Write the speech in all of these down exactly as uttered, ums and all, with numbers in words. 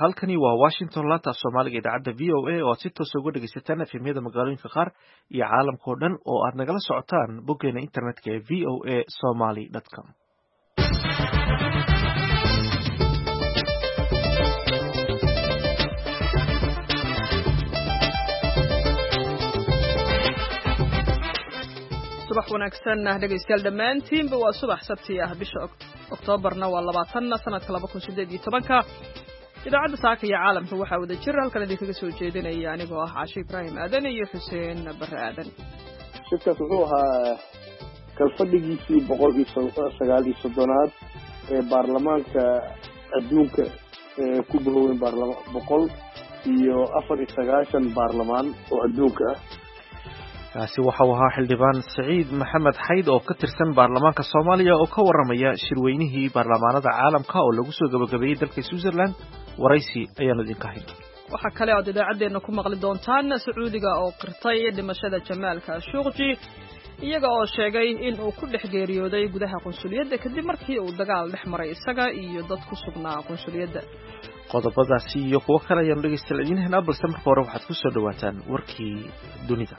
halkani waa Washington laanta Soomaaliga idaacadda V O A oo si toos ah uga dhageysataan efemyada magaalooyinka qaar iyo caalamka oo dhan oo aad nagala socotaan boggeena internetka ee v o a somali dot com. subax wanaagsan dhageystayaal dhammaantiinba waa subax sabti ah bisha Oktoobarna waa labaatan sanadka laba kun siddeed iyo toban idaacadda saaka iyo caalamka waxaa wada jir halkan idinkaga soo jeedinaya anigoo ah Caashi Ibrahim Aadan iyo Xuseen Barre Aadan. shirkaas wuxuu ahaa kalfadhigiisii boqol iyo sagaal iyo soddonaad ee baarlamaanka adduunka ee ku bilowday baarlamaan boqol iyo afar iyo sagaashan baarlamaan oo adduunka ah. kaasi waxa uu ahaa xildhibaan Saciid Maxamed Xayd oo ka tirsan baarlamaanka Soomaaliya oo ka waramaya shirweynihii baarlamaanada caalamka oo lagu soo gabagabeeyay dalka Switzerland. waraysi ayaan idinka haynaa. waxa kale oo idaacadeena ku maqli doontaan Sacuudiga oo qirtay dhimashada Jamaal Khashoggi iyaga oo sheegay in uu ku dhex geeriyooday gudaha qunsuliyadda kadib markii uu dagaal dhex maray isaga iyo dad ku sugnaa qunsuliyadda. qodobadaasi iyo kuwo kale ayaan dhageystayaal idin haynaa balse marka hore waxaad ku soo dhawaataan warkii dunida.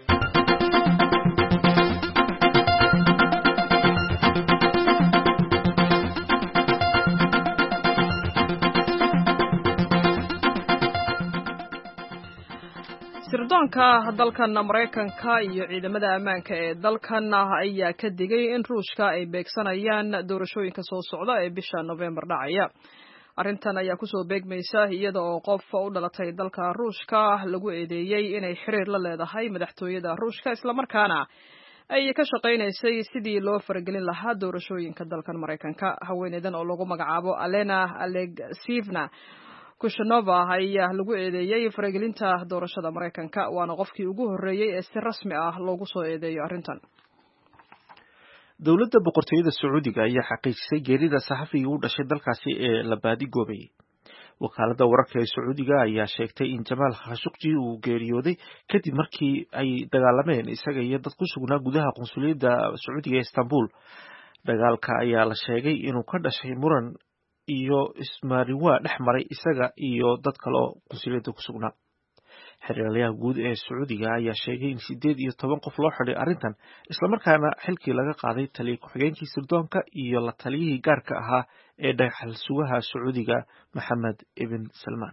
sirdoonka dalkan Mareykanka iyo ciidamada ammaanka ee dalkan ayaa ka digay in Ruushka ay beegsanayaan doorashooyinka soo socda ee bisha November dhacaya. arrintan ayaa ku soo beegmaysa iyada oo qof u dhalatay dalka Ruushka lagu eedeeyay inay xiriir la leedahay madaxtooyada Ruushka isla markaana ay ka shaqeynaysay sidii loo faragelin lahaa doorashooyinka dalkan Mareykanka. haweeneydan oo lagu magacaabo Alena Alexeyevna Kushanova ayaa lagu eedeeyay faragelinta doorashada Mareykanka waana qofkii ugu horeeyay ee si rasmi ah loogu soo eedeeyo arrintan. dowladda boqortooyada Sacuudiga ayaa xaqiijisay geerida saxafigii u dhashay dalkaasi ee la baadigoobay. wakaaladda wararka ee Sacuudiga ayaa sheegtay in Jamaal Khashoggi uu geeriyooday kadib markii ay dagaalameen isaga iyo dad ku sugnaa gudaha qunsuliyadda Sacuudiga ee Istanbul. dagaalka ayaa la sheegay inuu ka dhashay muran iyo ismaariwaa dhex maray isaga iyo dad kale oo qunsuliyadda ku sugnaa. xiriiryaha guud ee Sacuudiga ayaa sheegay in sideed iyo toban qof loo xidhay arrintan isla markaana xilkii laga qaaday taliye ku-xigeenkii sirdoonka iyo la taliyihii gaarka ahaa ee dhaxal sugaha Sacuudiga Maxamed ibn Salmaan.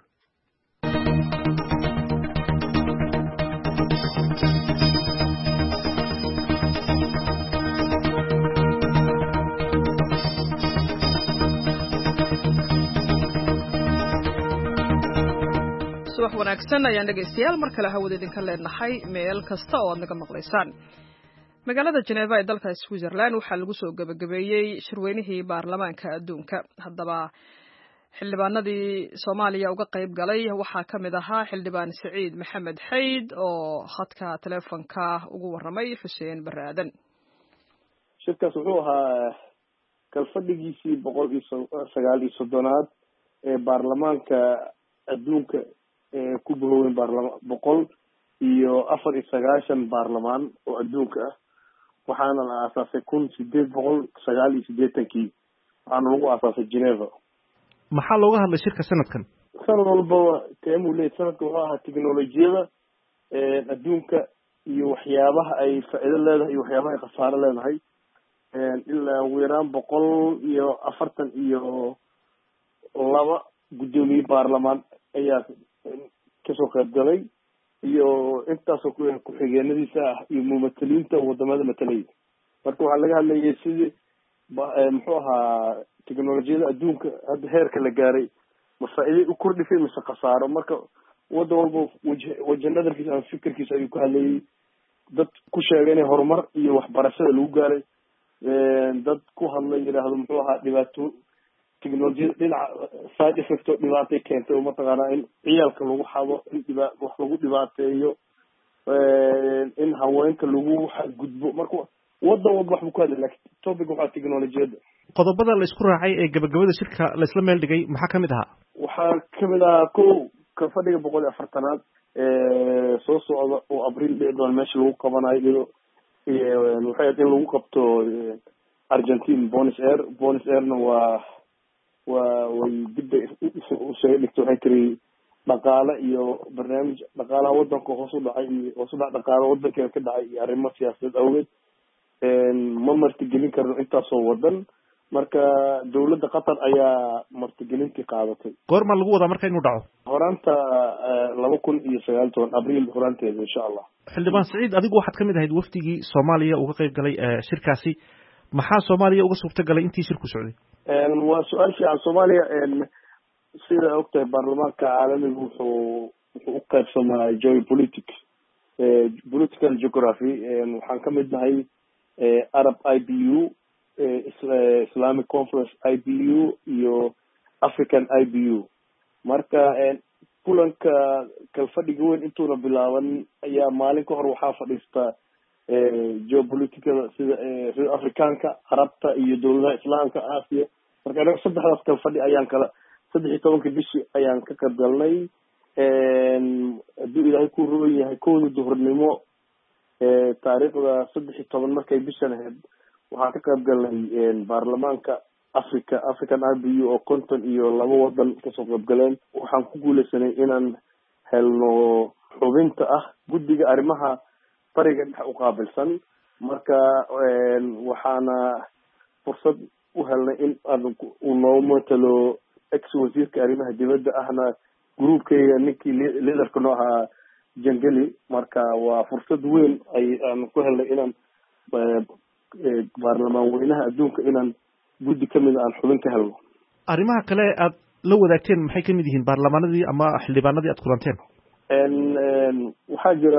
subax wanaagsan ayaan dhageystayaal mar kale hawada idinka leenahay meel kasta oo aad naga maqlaysaan. magaalada Geneva ee dalka Switzerland waxaa lagu soo gabagabeeyay shirweynihii baarlamaanka adduunka. haddaba xildhibaanadii Soomaaliya uga qayb galay waxaa ka mid ahaa xildhibaan Saciid Maxamed Xayd oo khadka telefoonka ugu waramay Xuseen Barre Aadan. shirkaas wuxuu ahaa kalfadhigiisii boqol iyo sagaal iyo soddonaad ee baarlamaanka adduunka ee ku bilowday baarlamaan boqol iyo afar iyo sagaashan baarlamaan oo adduunka ah. waxaana la aasaasay kun sideed boqol sagaal iyo siddeetankii waxaana lagu aasaasay Geneva. maxaa looga hadlay shirka sanadkan? sanad walba teemuu leeyahay. sanadka wuxuu ahaa tiknolojiyada adduunka iyo waxyaabaha ay faa'iido leedahay iyo waxyaabaha ay khasaaro leedahay. ilaa ugu yaraan boqol iyo afartan iyo laba guddoomiye baarlamaan ayaa kasoo qayb galay iyo intaasoo ku-xigeenadiisa ah iyo mumataliinta wadamada matalaya. marka waxaa laga hadlayay sidii muxuu ahaa teknolojiyada adduunka hadda heerka la gaaray ma faa'iiday u kordhisay mise khasaaro. marka wadan walba waj waja nadarkiisa ama fikirkiisa ayuu ku hadlayay. dad ku sheegay inay horumar iyo waxbarashada lagu gaaray. dad ku hadlay yidhaahdo muxuu ahaa dhibaato technology dhinaca side effect oo dhibaatay keentay oo mataqaanaa in ciyaalka lagu xado in dhiba wax lagu dhibaateeyo in haweenka lagu xadgudbo. marka wadan walba wax buu ku hadlay laakiin topic waxaa technolojiyada. qodobada la isku raacay ee gabagabada shirka la isla meel dhigay maxaa kamid ahaa? waxaa kamid ahaa kow ka fadhiga boqol iyo afartanaad ee soo socda oo abriil dhici doona meesha lagu qabanayo iyo waxay in lagu qabto Argentine Buenos Aires. Buenos Airena waa waa way dib bay usoo dhigtay. waxay tiri dhaqaale iyo barnaamij dhaqaalaha wadanka hoos u dhacay iyo hoos u dhac dhaqaale wadankeena ka dhacay iyo arrimo siyaasadeed awgeed ma martigelin karno intaasoo wadan. marka dawladda qatar ayaa martigelintii qaadatay. goorma lagu wadaa marka inuu dhaco? horaanta laba kun iyo sagaal toban abriil horaanteeda insha allah. xildhibaan Saciid, adigu waxaad kamid ahayd wafdigii Soomaaliya uga qayb galay shirkaasi. maxaa Soomaaliya uga suurta galay intii shirku socday? waa su-aal fiican. Soomaaliya sida ogtahay baarlamaanka caalamiga wuxuu wuxuu u qaybsamaa geopolitics, political geography. waxaan kamid nahay Arab I B U, Islamic Conference I B U iyo African I B U. marka kulanka kalfadhiga weyn intuuna bilaaban ayaa maalin ka hor waxaa fadhiista geopoliticada sida sida afrikaanka, carabta iyo dawladaha islaamka, aasiya. marka anaga saddexdaas kalfadhi ayaan kala saddex iyo tobanka bishii ayaan ka qayb galnay. hadduu ilaahay ku roon yahay kowda duhurnimo taariikhda saddex iyo toban markay bishan ahayd waxaan ka qayb galnay baarlamaanka africa african I B U oo konton iyo laba wadan kasoo qayb galeen. waxaan ku guuleysanay inaan helno xubinta ah guddiga arrimaha bariga dhex u qaabilsan. marka waxaana fursad u helnay in uu noo matalo ex wasiirka arrimaha dibadda ahna groupkayga ninkii liderka noo ahaa jangeli. marka waa fursad weyn ay aan ku helnay inaan baarlamaan weynaha adduunka inaan guddi kamid aan xubin ka helno. arrimaha kale aad la wadaagteen maxay kamid yihiin baarlamaanadii ama xildhibaanadii aad kulanteen? waxaa jira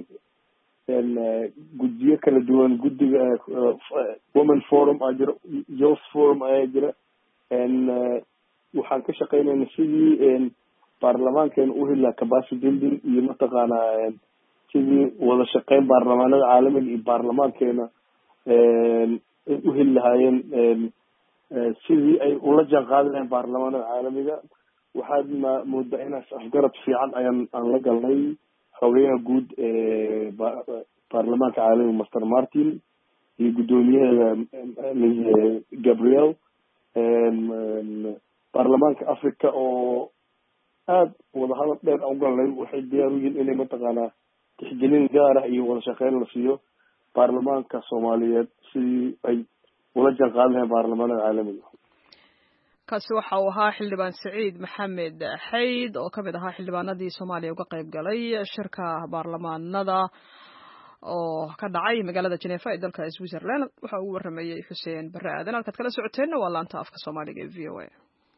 guddiyo kala duwan. guddiga women forum aa jira, youth forum ayaa jira. waxaan ka shaqeynayna sidii baarlamaankeena u heli lahaa capacity building iyo mataqaanaa sidii wada shaqeyn baarlamaanada caalamiga iyo baarlamaankeena u heli lahaayeen sidii ay ula jaan qaadi lahayn baarlamaanada caalamiga. waxaad ma moodaa inaas afgarad fiican ayaan aan la galnay xogeyaha guud ee baarlamaanka caalamiga master martin iyo guddoomiyaheeda gabriel. baarlamaanka africa oo aada wadahadal dheer aan ugalnay waxay diyaar u yihiin inay mataqaanaa tixgelin gaar ah iyo wada shaqeyn la siiyo baarlamaanka soomaaliyeed sidii ay ula jaan qaadi lahayn baarlamaanada caalamiga. kaasi waxa uu ahaa xildhibaan Saciid Maxamed Xayd oo kamid ahaa xildhibaanadii Soomaaliya uga qayb galay shirka baarlamaanada oo ka dhacay magaalada Geneva ee dalka Switzerland. waxa uu waramayay Xuseen Barre Aadan. halkaad kala socoteen waa laanta afka Soomaaliga ee V O A.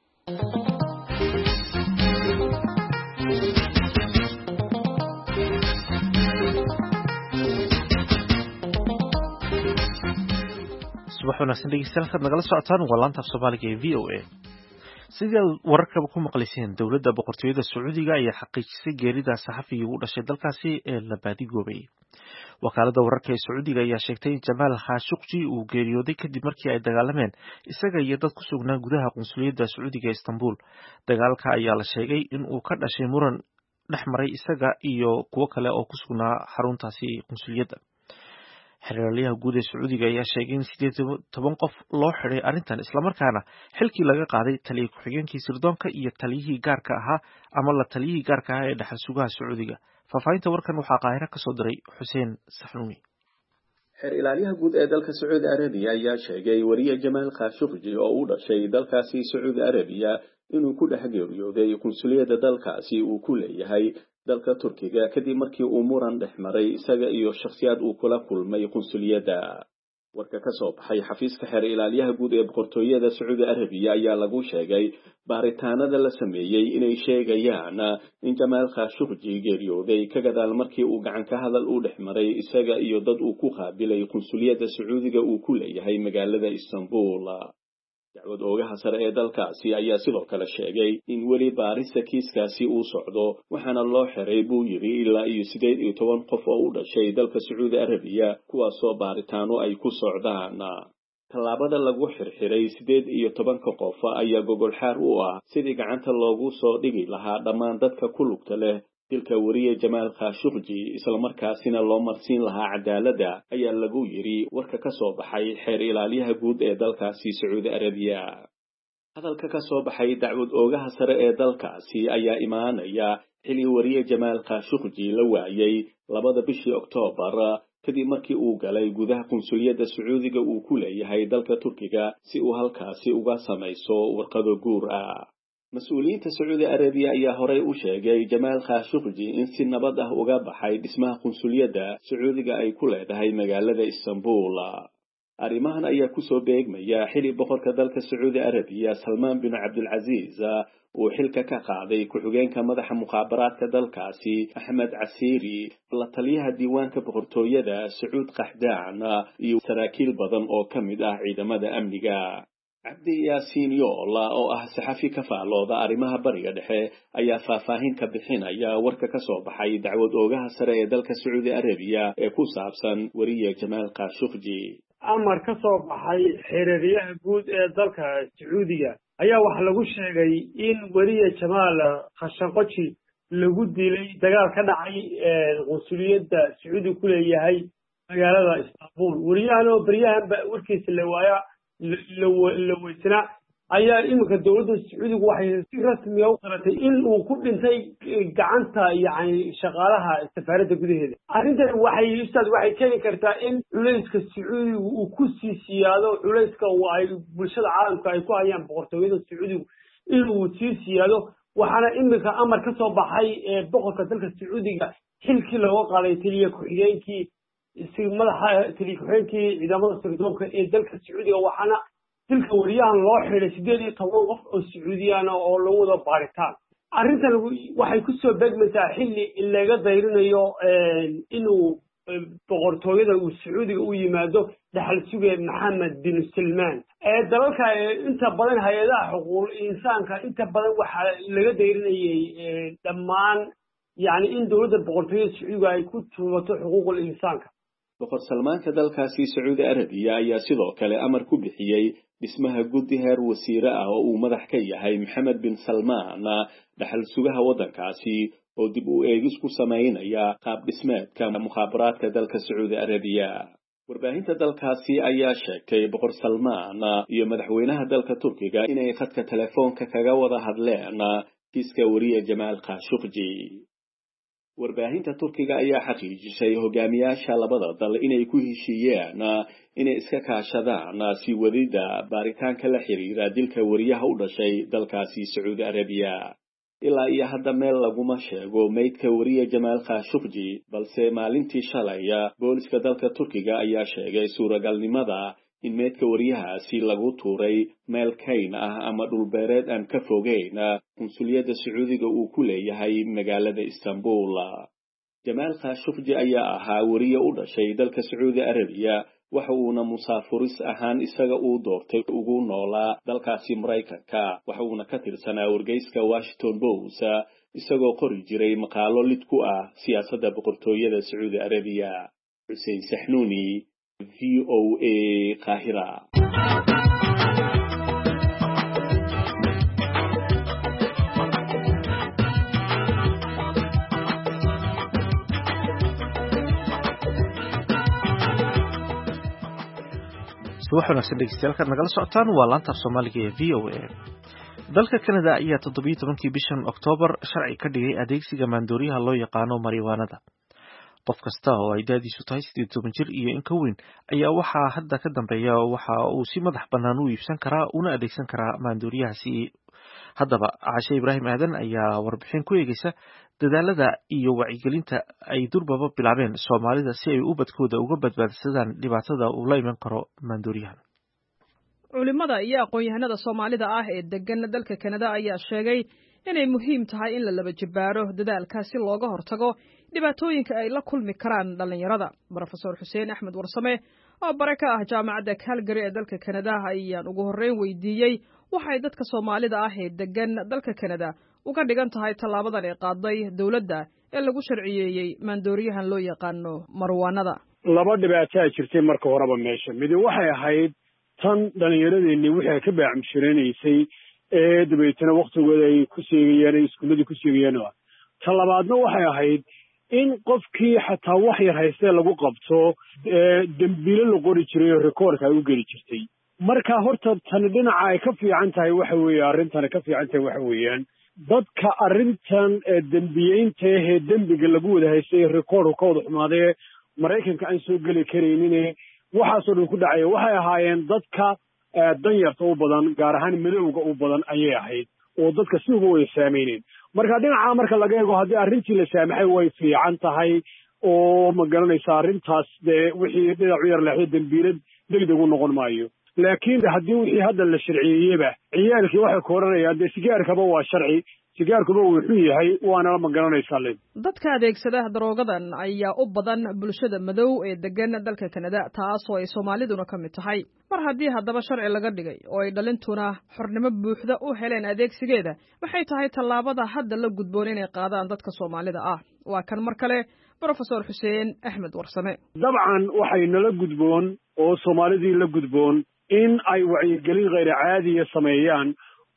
subax wanaagsan dhegeystayaal, halkaad nagala socotaan waa laanta af Soomaaliga ee V O A. sidii aad wararkaba ku maqlayseen, dowladda boqortooyada Sacuudiga ayaa xaqiijisay geerida saxafigii u dhashay dalkaasi ee la baadigoobayay. wakaaladda wararka ee Sacuudiga ayaa sheegtay in Jamaal Khashoggi uu geeriyooday kadib markii ay dagaalameen isaga iyo dad ku sugnaa gudaha qunsuliyadda Sacuudiga ee Istanbul. dagaalka ayaa la sheegay in uu ka dhashay muran dhex maray isaga iyo kuwo kale oo ku sugnaa xaruntaasi qunsuliyadda. xeraalyaha guud ee Sacuudiga ayaa sheegay in sideed iyo toban qof loo xiray arrintan, islamarkaana xilkii laga qaaday taliye ku-xigeenkii sirdoonka iyo taliyihii gaarka ahaa ama la taliyihii gaarka ahaa ee dhaxal sugaha Sacuudiga. faahfaahinta warkan waxaa Qaahiro ka soo diray Xuseen Saxnuuni. xeer ilaaliyaha guud ee dalka Sacuudi Arabiya ayaa sheegay wariye Jamaal Khashoggi oo u dhashay dalkaasi Sacuudi Arabiya inuu ku dhex geeriyooday qunsuliyadda dalkaasi uu ku leeyahay dalka Turkiga kadib markii uu muran dhex maray isaga iyo shakhsiyaad uu kula kulmay qunsuliyadda. warka ka soo baxay xafiiska xeer ilaaliyaha guud ee boqortooyada Sacuudi Arabiya ayaa lagu sheegay baaritaanada la sameeyay inay sheegayaan in Jamaal Khashoggi geeriyooday ka gadaal markii uu gacan ka hadal u dhex maray isaga iyo dad uu ku qaabilay qunsuliyadda Sacuudiga uu ku leeyahay magaalada Istanbul. dacwad oogaha sare ee dalkaasi ayaa sidoo kale sheegay in weli baarista kiiskaasi uu socdo, waxaana loo xiray buu yiri ilaa iyo sideed iyo toban qof oo u dhashay dalka Sacuudi Arabiya kuwaasoo baaritaano ay ku socdaan. tallaabada lagu xirxiray sideed iyo tobanka qof ayaa gogol xaar u ah sidii gacanta loogu soo dhigi lahaa dhammaan dadka ku lugta leh dilka wariye Jamaal Khashoggi, islamarkaasina loo marsiin lahaa cadaaladda, ayaa lagu yiri warka ka soo baxay xeer ilaaliyaha guud ee dalkaasi Sacuudi Arabiya. hadalka ka soo baxay dacwad oogaha sare ee dalkaasi ayaa imaanaya xili wariye Jamaal Khashoggi la waayay labada bishii Oktoobar kadib markii uu galay gudaha qunsuliyadda Sacuudiga uu ku leeyahay dalka Turkiga si uu halkaasi uga samayso warqado guur ah. mas-uuliyiinta Sacuudi Arabiya ayaa horey u sheegay Jamaal Khashoggi in si nabad ah uga baxay dhismaha qunsuliyadda Sacuudiga ay ku leedahay magaalada Istanbul. arrimahan ayaa ku soo beegmaya xili boqorka dalka Sacuudi Arabiya Salman bin Abdulaziz uu xilka ka qaaday ku-xigeenka madaxa mukhaabaraadka dalkaasi Ahmed Asiri, la taliyaha diiwaanka boqortooyada Sacuud Qahdaan iyo saraakiil badan oo ka mid ah ciidamada amniga. Cabdi Yaasiin Yoola oo ah saxafi ka faalooda arrimaha bariga dhexe ayaa faahfaahin ka bixinaya warka ka soo baxay dacwad oogaha sare ee dalka Sacuudi Arabiya ee ku saabsan wariye Jamaal Khashoggi. amar ka soo baxay xiriiryaha guud ee dalka Sacuudiga ayaa waxa lagu sheegay in wariye Jamaal Khashoggi lagu dilay dagaal ka dhacay qunsuliyadda Sacuudiga ku leeyahay magaalada Istanbul. wariyahan oo bariyahan warkiisa la waaya la weysana ayaa iminka dowladda Sacuudiga waxay si rasmi ah u qaratay in uu ku dhintay gacanta yani shaqaalaha safaaradda gudaheeda. arrintan waxay ustaad waxay keeni kartaa in culayska Sacuudiga uu ku sii siyaado, culayska ay bulshada caalamka ay ku hayaan boqortooyada Sacuudiga inuu sii siyaado. waxaana iminka amar ka soo baxay boqorka dalka Sacuudiga xilkii looga qaaday taliye ku-xigeenkii si madaxa taliye ku-xigeenkii ciidamada sirdoonka ee dalka Sacuudiga, waxaana dilka wariyahan loo xiray sideed iyo toban qof oo Sacuudiyaan oo lagu wada baaritaan. arrintan waxay ku soo beegmaysaa xilli laga dayrinayo inuu boqortooyada uu Sacuudiga u yimaado dhaxal suge Maxamed bin Salman. ee dalalka inta badan hay'adaha xuquuqul insaanka inta badan waxa laga dayrinayay dhammaan yani in dowladda boqortooyada Sacuudiga ay ku tuubato xuquuqul insaanka. boqor Salmaanka dalkaasi Sacuudi Arabiya ayaa sidoo kale amar ku bixiyay dhismaha guddi heer wasiire ah oo uu madax ka yahay Maxamed bin Salman, dhaxal sugaha waddankaasi oo dib u eegis ku sameynaya qaab dhismeedka mukhaabaraadka dalka Sacuudi Arabiya. warbaahinta dalkaasi ayaa sheegtay boqor Salman iyo madaxweynaha dalka Turkiga inay khadka telefoonka kaga wada hadleen kiiska wariye Jamaal Khashoggi. warbaahinta Turkiga ayaa xaqiijisay hogaamiyaasha labada dal inay ku heshiiyeen inay iska kaashadaan sii wadida baaritaanka la xiriira dilka wariyaha u dhashay dalkaasi Sacuudi Arabiya. ilaa iyo hadda meel laguma sheego meydka wariye Jamaal Khashoggi, balse maalintii shalay booliska dalka Turkiga ayaa sheegay suuragalnimada in meydka wariyahaasi lagu tuuray meel kayn ah ama dhulbeereed aan ka fogeyn qunsuliyadda Sacuudiga uu ku leeyahay magaalada Istanbul. Jamaal Khashoggi ayaa ahaa wariye u dhashay dalka Sacuudi Arabiya, waxa uuna musaafuris ahaan isaga uu doortay ugu noolaa dalkaasi Maraykanka. waxa uuna ka tirsanaa wargeyska Washington Post isagoo qori jiray maqaalo lid ku ah siyaasadda boqortooyada Sacuudi Arabiya. Hussein Sahnuni, V O A, Qaahira. subax wanaagsan dhegeystayaal nagala socotaan waa laanta Soomaaliga ee V O A. dalka Canada ayaa toddobiyo tobankii bishan Oktoobar sharci ka dhigay adeegsiga maandooriyaha loo yaqaano marijuana. qof kasta oo ay daadiisu tahay siddeed iyo toban jir iyo in ka weyn ayaa waxaa hadda ka dambeeya waxa uu si madax bannaan u iibsan karaa una adeegsan karaa maandooriyahaasi. haddaba Caashe Ibraahim Aadan ayaa warbixin ku eegaysa dadaalada iyo wacyigelinta ay durbaba bilaabeen Soomaalida si ay ubadkooda uga badbaadsadaan dhibaatada uu la iman karo maandooriyahan. culimada iyo aqoon-yahanada Soomaalida ah ee degan dalka Canada ayaa sheegay inay muhiim tahay in la laba jibaaro dadaalka si looga hortago dhibaatooyinka ay la kulmi karaan dhalinyarada. Professor Xuseen Axmed Warsame oo bare ka ah jaamacadda Calgary ee dalka Canada ayaan ugu horreyn weydiiyey waxay dadka Soomaalida ah ee degan dalka Canada uga dhigan tahay tallaabadan ay qaaday dawladda ee lagu sharciyeeyay maandooriyahan loo yaqaano marijuana. laba dhibaato ay jirtay marka horeba meesha mid waxay ahayd tan dhalinyaradeenni wixii ka baacmishiranaysay ee dabeetana waqtigooda ay ku seegayeen iskuuladii ku seegayeen. tan labaadna waxay ahayd in qofkii xataa wax yar haystee lagu qabto dembiilo la qori jiray oo rikoorka ay u geli jirtay. marka horta tani dhinaca ay ka fiican tahay waxa weeye arrintani ka fiican tahay waxa weeyaan dadka arrintan dembiyeynta ee dembiga lagu wada haystay rekoordu ka wada xumaadee maraykanka aan soo geli karaynin waxaasoo dhan ku dhacaya waxay ahaayeen dadka danyarta u badan gaar ahaan madowga u badan ayay ahayd oo dadka si uga wada saameyneen marka dhinaca marka laga eego haddii arrintii la saamaxay way fiican tahay oo ma garanaysa arrintaas dee wixii dhinacu yar leexdo dembiilad degdeg u noqon maayo laakiin haddii wixii hadda la sharciyeeyeba ciyaalkii waxay ku odhanayaan dee sigaarkaba waa sharci sigaarkuba wuxuu yahay waana ma garanaysaa le dadka adeegsada daroogadan ayaa u badan bulshada madow ee degan dalka Kanada taasoo ay Soomaaliduna ka mid tahay mar haddii haddaba sharci laga dhigay oo ay dhalintuna xornimo buuxda u heleen adeegsigeeda waxay tahay tallaabada hadda la gudboon inay qaadaan dadka Soomaalida ah waa kan mar kale Professor Xuseen Axmed Warsame dabcan waxay nala gudboon oo Soomaalidii la gudboon in ay wacyigelin غير caadiya sameeyaan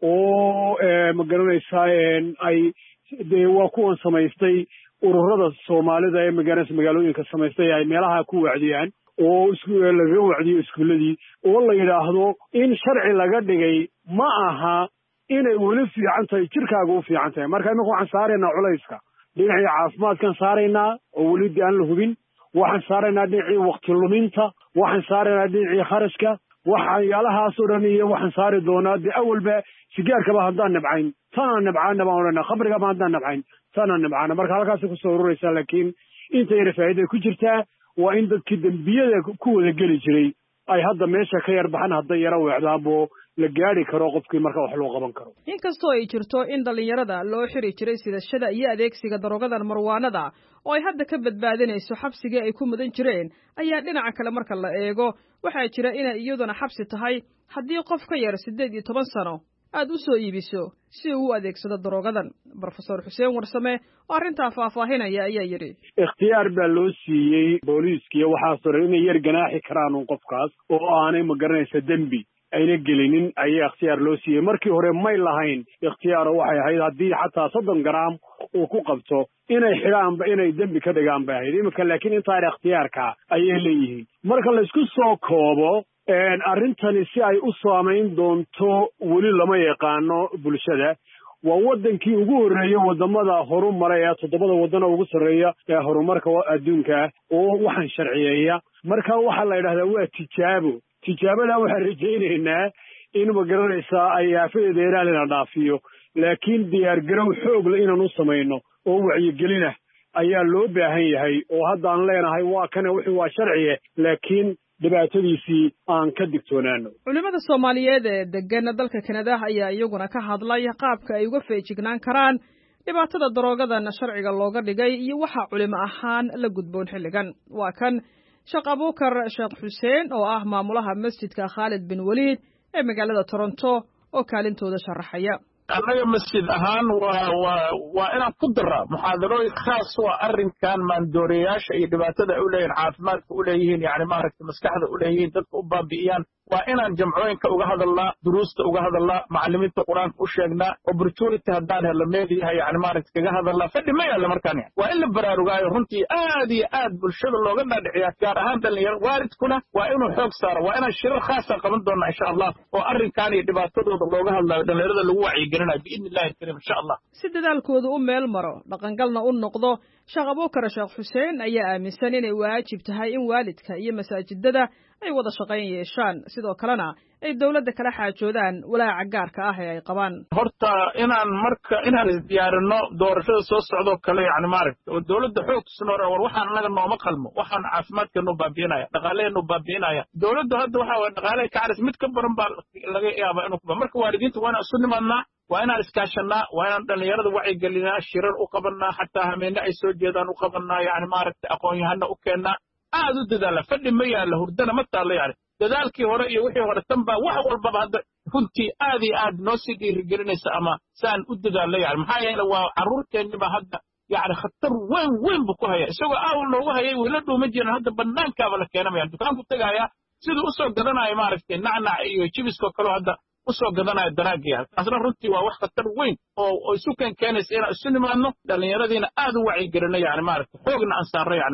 oo ma garanaysaa ay dee waa kuwan samaystay ururada Soomaalida ee magaalada magaalooyinka samaystay ay meelaha ku wacdiyaan oo isku laga wacdiyo iskuuladii oo la yiraahdo in sharci laga dhigay ma aha inay weli fiican tahay jirkaaga u fiican tahay marka imika waxaan saaraynaa culayska dhinacii caafimaadkan saaraynaa oo weli aan la hubin waxaan saaraynaa dhinacii waqti luminta waxaan saaraynaa dhinacii kharashka waxyaalahaasoo dhan iyo waxaan saari doonaa dee awalba sigaarkaba haddaan nabcayn tanaan nabcaana baan odhanaa khamrigaba haddaan nabcayn tanaan nabcaana marka halkaasay kusoo ururaysaa laakiin inta yara faa'iida ku jirtaa waa in dadkii dembiyada ku wada geli jiray ay hadda meesha ka yar baxan hadday yara weecdaanbo la gaari karo qofkii marka wax loo qaban karo inkastoo ay jirto in dhalinyarada loo xiri jiray sidashada iyo adeegsiga daroogadan marwaanada oo ay hadda ka badbaadinayso xabsigii ay ku mudan jireen ayaa dhinaca kale marka la eego waxaa jira inay iyaduna xabsi tahay haddii qof ka yar siddeed iyo toban sano aad u soo iibiso si uu u adeegsado daroogadan Professor Xuseen Warsame oo arrintaa faahfaahinaya ayaa yidhi ikhtiyaar baa loo siiyey booliiskiiyo waxaasoo dhan inay yar ganaaxi karaan un qofkaas oo aanay ma garanaysa dembi ayna gelinin ayaa ikhtiyaar loo siiyey markii hore may lahayn ikhtiyaaro waxay ahayd haddii xataa soddon garaam uu ku qabto inay xidhaanba inay dembi ka dhigaan bay ahayd iminka laakiin intaana ikhtiyaarka ayay leeyihiin marka laysku soo koobo arrintani si ay u saamayn doonto weli lama yaqaano bulshada waa wadankii ugu horreeya wadamada horumara ee toddobada wadana ugu sarreeya ee horumarka adduunka oo waxaan sharciyeeya marka waxaa la yidhahdaa waa tijaabo tijaabada waxaan rajaynaynaa in ma garanaysaa ay aafadeeda ilaalina dhaafiyo laakiin diyaargarow xoog le inaan u samayno oo wacyigelina ayaa loo baahan yahay oo haddaan leenahay waa kane wixii waa sharciye laakiin dhibaatadiisii aan ka digtoonaano culimada Soomaaliyeed ee degan dalka Kanada ayaa iyaguna ka hadlay qaabka ay uga feejignaan karaan dhibaatada daroogadan sharciga looga dhigay iyo waxa culimo ahaan la gudboon xilligan waa kan Sheekh Abuukar Sheekh Xuseen oo ah maamulaha masjidka Khalid bin Waliid ee magaalada Toronto oo kaalintooda sharaxaya annaga masjid ahaan waa waa waa inaan ku daraa muxaadarooyin khaas waa arrinkan maandooreyaasha iyo dhibaatada ay u leeyihiin caafimaadka u leeyihiin yacni maaragtay maskaxda u leeyihiin dadka u baabi'iyaan waa inaan jamcooyinka uga hadalnaa duruusta uga hadalnaa macallimiinta qur-aanka u sheegnaa opportunity haddaan hela meediyaha yacni maaragtay kaga hadalnaa fadhi ma yaalla markaan yani waa in la baraarugaayo runtii aad iyo aad bulshada looga dhaadhiciyaa gaar ahaan dhalinyaro waalidkuna waa inuu xoog saaro waa inaan shirar khaasa qaban doonnaa insha allah oo arrinkan iyo dhibaatadooda looga hadlaayo dhalinyarada lagu wacyigelinayo biidni illahi alkariim insha allah si dadaalkooda u meel maro dhaqangalna u noqdo Sheekh Abuukar Sheekh Xuseen ayaa aaminsan inay waajib tahay in waalidka iyo masaajidada ay wada shaqayn yeeshaan sidoo kalena ay dawladda kala xaajoodaan walaaca gaarka ah ee ay qabaan horta inaan marka inaan isdiyaarino doorashada soo socdo kale yacni maaragtay oo dawladda xoog tusnoor war waxaan anaga nooma qalmo waxaan caafimaadkeenu baabiinaya dhaqaaleenu baabiinaya dawladdu hadda waxa waa dhaqaale ka caris mid ka baran baa laga yaabaa inuu kuba marka waalidiinta waa inaan isu nimaadnaa waa inaan iskaashanaa waa inaan dhalinyarada wacyigelinaa shirar u qabanaa xataa hameenne ay soo jeedaan u qabanaa yacni maaragtay aqoon-yahana u keennaa aad u dadaala fadhi ma yaalla hurdana ma taallo yani dadaalkii hore iyo wixii hore tan baa wax walbaba hadda runtii aad iyo aad noo sii dhiirigelinaysa ama saan u dadaallo yani maxaa yeele waa carruurteenniba hadda yacni khatar weyn weyn buu ku haya isagoo aawal noogu hayay wayla dhuuma jiran hadda bannaankaaba la keenamaya dukaanku tegaya siduu usoo gadanayo maaragtay nacnac iyo jibiskoo kaleo hadda usoo gadanayo daraagiya taasna runtii waa wax khatar weyn oo oo isu keen keenaysa inaan isu nimaadno dhallinyaradiina aad u wacyigelino yani maaragtay xoogna aan saarno yani maaragtay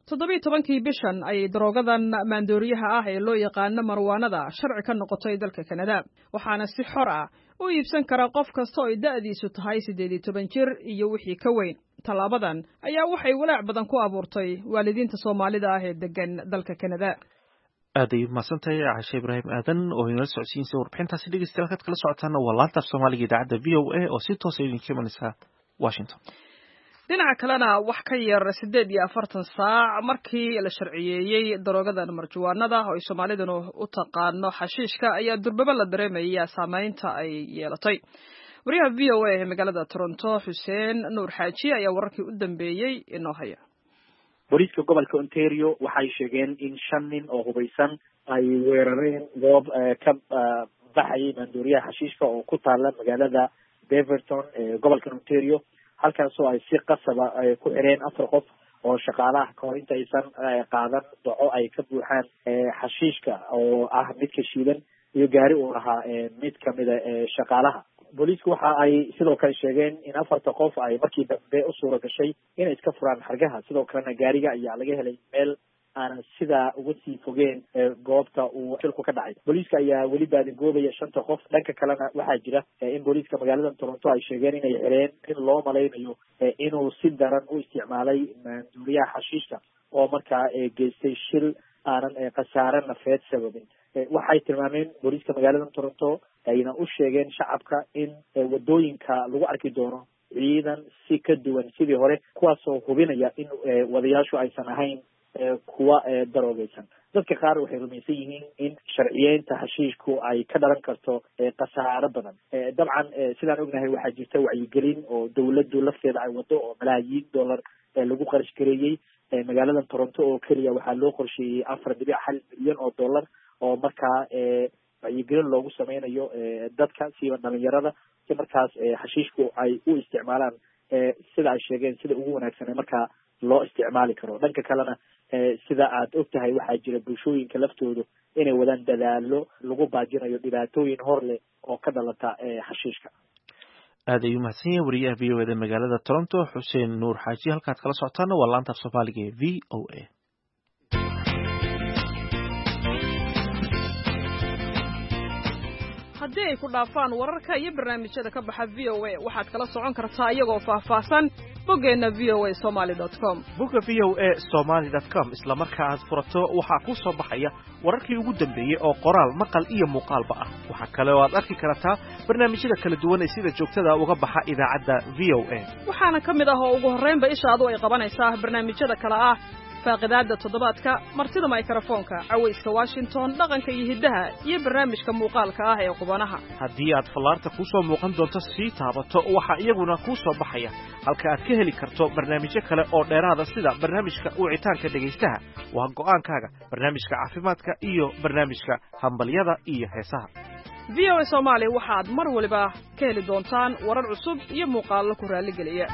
toddobiiy tobankii bishan ayay daroogadan maandooriyaha ah ee loo yaqaano marwaanada sharci ka noqotay dalka Kanada waxaana si xor ah u iibsan kara qof kasta oo da'diisu tahay siddeed iyo toban jir iyo wixii ka weyn. Talaabadan ayaa waxay walaac badan ku abuurtay waalidiinta Soomaalida ah ee degan dalka Kanada. aaday maasantay Caashe Ibraahim Aadan oo inala socodsiinaysa warbixintaasi dhegeystayaal ka kala socotaana waa laanta Soomaaliga idaacadda V O A oo si toos ah idinka imanaysa Washington. dhinaca kalena wax ka yar siddeed iyo afartan saac markii la sharciyeeyay daroogadan marjuwaanada oo Soomaaliduna u taqaano xashiishka ayaa durbaba la dareemaya saameynta ay yeelatay. wariyaha V O A ee magaalada Toronto Xuseen Nuur Xaaji ayaa wararkii u dambeeyay inoo haya. booliiska gobolka Ontario waxay sheegeen in shan nin oo hubeysan ay weerareen goob ka baxayay maandooriyaha xashiishka oo ku taala magaalada Beaverton ee gobolka Ontario halkaasoo ay si qasaba ay ku xireen afar qof oo shaqaalaha ka hor intaysan qaadan doco ay ka buuxaan xashiishka oo ah midka shiidan iyo gaari uu ahaa mid kamid ah shaqaalaha. booliisku waxa ay sidoo kale sheegeen in afarta qof ay markii dambe u suura gashay inay iska furaan xargaha sidoo kalena gaariga ayaa laga helay meel aanan sidaa uga sii fogeen goobta uu shilku ka dhacay. booliiska ayaa weli baadigoobaya shanta qof. dhanka kalena waxaa jira in booliiska magaalada Toronto ay sheegeen inay xireen in loo malaynayo inuu si daran u isticmaalay maandooriyaha xashiishka oo markaa geystay shil aanan khasaare nafeed sababin. waxay tilmaameen booliiska magaalada Toronto ayna u sheegeen shacabka in wadooyinka lagu arki doono ciidan si ka duwan sidii hore kuwaasoo hubinaya in wadayaashu aysan ahayn kuwa daroogeysan. dadka qaar waxay rumaysan yihiin in sharciyeynta xashiishku ay ka dhalan karto khasaaro badan. dabcan sidaan ognahay waxaa jirta wacyigelin oo dawladdu lafteeda ay wado oo malaayiin dollar lagu qarash gareeyey. magaalada Toronto oo keliya waxaa loo qorsheeyey afar dhibic hal milyan oo dollar oo markaa wacyigelin loogu sameynayo dadka siiba dhalinyarada si markaas xashiishku ay u isticmaalaan sida ay sheegeen sida ugu wanaagsan ee markaa loo isticmaali karo. dhanka kalena sida aad og tahay waxaa jira bulshooyinka laftoodu inay wadaan dadaalo lagu baajinayo dhibaatooyin hor leh oo ka dhalata xashiishka. aad ayuu mahadsan yahay wariyaha V O A da magaalada Toronto Xuseen Nuur Xaaji. halkaad kala socotaana waa laanta Soomaaliga ee V O A. haddii ay ku dhaafaan wararka iyo barnaamijyada ka baxa V O A waxaad kala socon kartaa iyagoo faahfaahsan boggeena v o a somali dot com. bogga v o a somali dot com isla marka aad furato waxaa ku soo baxaya wararkii ugu dambeeyey oo qoraal maqal iyo muuqaalba ah. waxaa kale oo aad arki kartaa barnaamijyada kala duwan ee sida joogtada uga baxa idaacadda V O A. waxaana ka mid ah oo ugu horreynba ishaadu ay qabanaysaa barnaamijyada kale ah faaqidaada toddobaadka, martida mikrofoonka, cawayska Washington, dhaqanka iyo hiddaha iyo barnaamijka muuqaalka ah ee qubanaha. haddii aad fallaarta ku soo muuqan doonto sii taabato waxaa iyaguna ku soo baxaya halka aad ka heli karto barnaamijyo kale oo dheeraada sida barnaamijka wicitaanka dhegaystaha waa go'aankaaga, barnaamijka caafimaadka iyo barnaamijka hambalyada iyo heesaha. V O A Soomaali waxaad mar waliba ka heli doontaan warar cusub iyo muuqaallo ku raaligeliya.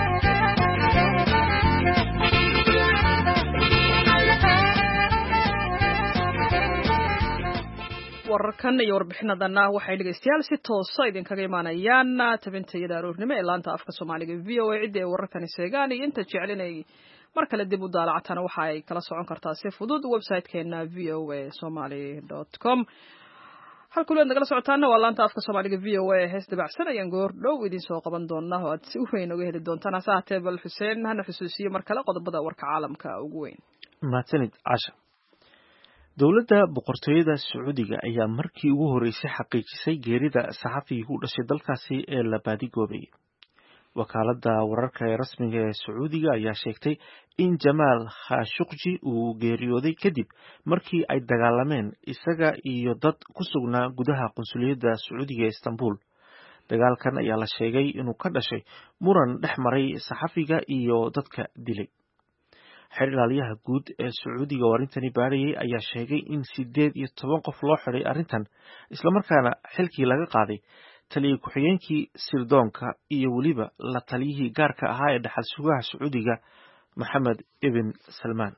wararkan iyo warbixinadana waxay dhegeystayaal si toos ah idinkaga imaanayaan tabintayada aroornimo ee laanta afka Soomaaliga V O A. cidda wararkan seegaan iyo inta jeclinay mar kale dib u daalacatana waxa ay kala socon kartaa si fudud website-keena v o a somali dot com. halkuu nagala socotaana waa laanta afka Soomaaliga V O A. hees dabacsan ayaan goor dhow idin soo qaban doonaa oo aad si weyn uga heli doontaan. asaatee bal Xuseen hana xusuusiyo mar kale qodobada warka caalamka ugu weyn. mahadsanid Caasha. dowladda boqortooyada Sacuudiga ayaa markii ugu horeysay xaqiijisay geerida saxafigii u dhashay dalkaasi ee la baadigoobay. wakaaladda wararka ee rasmiga ee Sacuudiga ayaa sheegtay in Jamaal Khashoggi uu geeriyooday kadib markii ay dagaalameen isaga iyo dad ku sugnaa gudaha qunsuliyadda Sacuudiga ee Istanbul. dagaalkan ayaa la sheegay inuu ka dhashay muran dhex maray saxafiga iyo dadka dilay. xeer ilaaliyaha guud ee Sacuudiga oo arrintani baarayay ayaa sheegay in sideed iyo toban qof loo xiray arrintan islamarkaana xilkii laga qaaday taliye ku-xigeenkii sirdoonka iyo weliba la taliyihii gaarka ahaa ee dhaxal sugaha Sacuudiga Maxamed ibn Salmaan.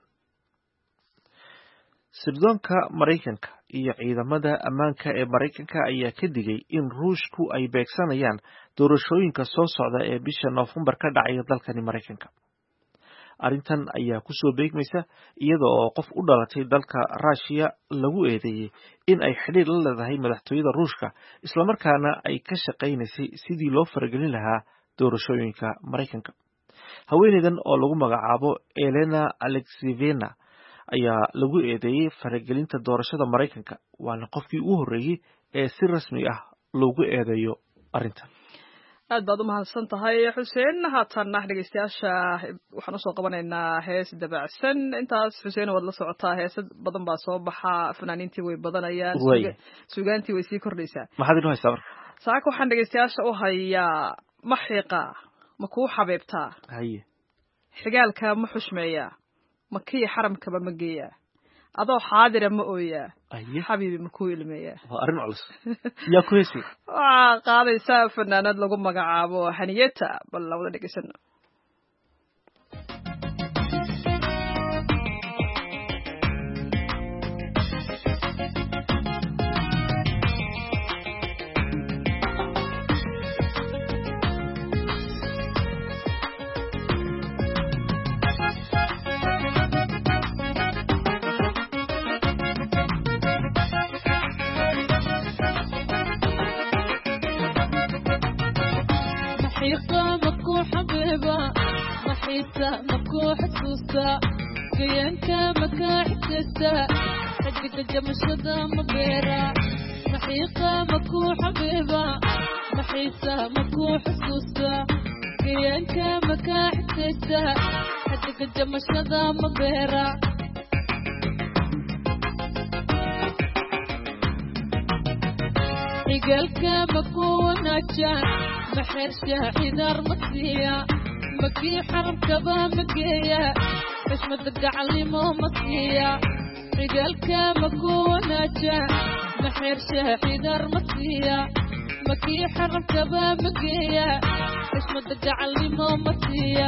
sirdoonka Maraykanka iyo ciidamada ammaanka ee Maraykanka ayaa ka digay in Ruushku ay beegsanayaan doorashooyinka soo socda ee bisha Noofembar ka dhacaya dalkani Maraykanka. arrintan ayaa kusoo beegmaysa iyada oo qof u dhalatay dalka Russia lagu eedeeyey in ay xidhiir la leedahay madaxtooyada Ruushka islamarkaana ay ka shaqaynaysay sidii loo faragelin lahaa doorashooyinka Mareykanka. haweeneydan oo lagu magacaabo Elena Alexeyevna ayaa lagu eedeeyey faragelinta doorashada Mareykanka waana qofkii ugu horreeyay ee si rasmi ah loogu eedeeyo arrintan. aad baad u mahadsan tahay Xuseen. haatan dhegeystayaasha waxaan usoo qabanaynaa hees dabacsan. intaas Xuseen waad la socotaa heesad badan baa soo baxa, fanaaniintii way badanayaan, suugaantii way sii kordhaysaa. maxaad inoo haysaa marka? saaka waxaan dhegeystayaasha u hayaa ma xiiqa ma kuu xabeebtaa, haye xigaalka ma xushmeeyaa, ma kii xaramkaba ma geeyaa, adoo xaadira ma ooyaa, xabiibi ma kuu ilmeeyaa. waa arrin culus. yaa ku heesay? waxaa qaadaysaa fanaanad lagu magacaabo Haniyeta. bal la wada dhegeysano. مكو حسوسة كيانكا مكا حسوسة حدك جمشدة مبيرة محيقة مكو حبيبة محيسة مكو حسوسة كيانكا مكا حسوسة حدك جمشدة مبيرة حقالكا مكو ناجان محرشة حدار مصية مكي حرم كبا مكية بس ما تدق علمو مكية رجالك مكوناجة محير شاحي دار مكية مكي حرم كبا مكية بس ما تدق علمو مكية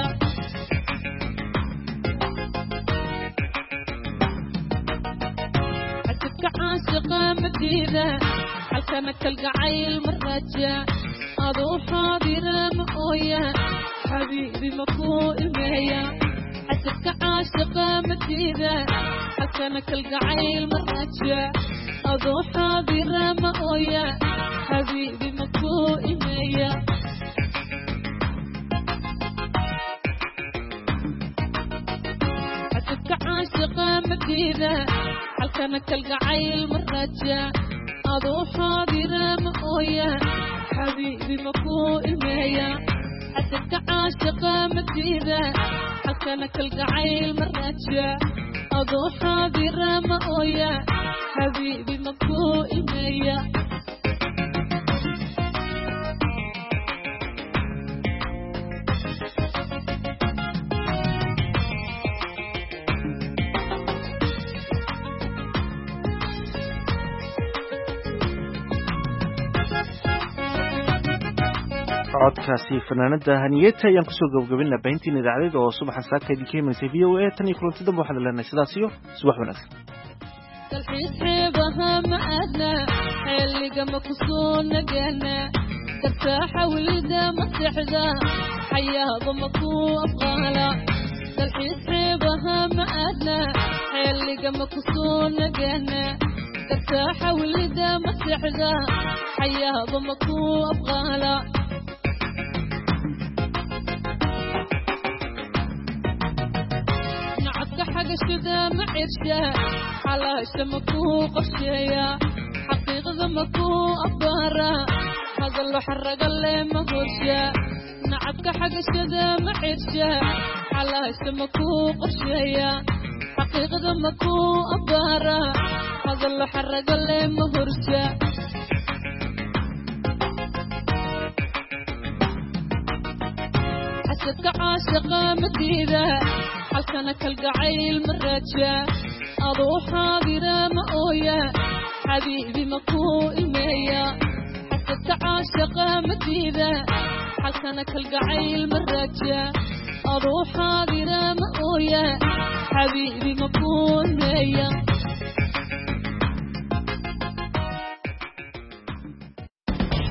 حتك عاشقة مدينة حلكنك القعيل مراجع أضو حاضرة مقوية حبيبي مكو المية حسك عاشقة مدينة حكنك القعيل مرجع أضو حاضرة مقوية حبيبي مكو المية حسك عاشقة مدينة حكنك القعيل مرجع أضو حاضرة مقوية حبيبي مكو المية حسك عاشقة مدينة حكنك القعيل مرجع أضو حاضرة مقوية حبيبي مكو المية codkaasi fanaanada Haniyeta ayaan kusoo gabagabinaa baahintiin idaacadeed oo subaxa saakaydi ka imanaysa V O A tan iyo kulanti dambe waxaan leenahay sidaas iyo subax wanaagsan. dalxiis xeebaha ma aadna xilliga ma ku soo nagana dartaaxa wilida ma sexda xayaaba ma ku afqaala dalxiis xeebaha ma aadna xilliga ma ku soo nagana dartaaxa wilida ma sexda xayaaba ma ku afqaala حاجة معرشة على شمكو قشية حقيقة مكو أبارة هذا اللي حرق اللي مهوشة نعبك حاجة شدة معرشة على شمكو قشية حقيقة مكو أبارة هذا اللي حرق اللي مهوشة حسك عاشقة مديدة حسنك القعيل مرجع أروح حاضرة مقوية حبيبي مكو المية حسك عاشقة مديدة حسنك القعيل مرجع أروح حاضرة مقوية حبيبي مكو المية